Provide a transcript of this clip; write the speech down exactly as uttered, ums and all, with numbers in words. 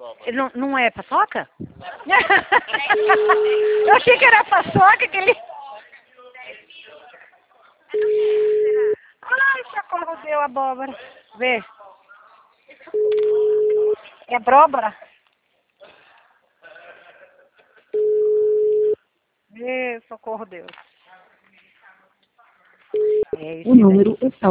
Não, não é paçoca? Eu achei que era paçoca que ele... Ai, socorro, deu a abóbora. Vê. É abóbora? Vê, socorro, Deus. É isso. O número está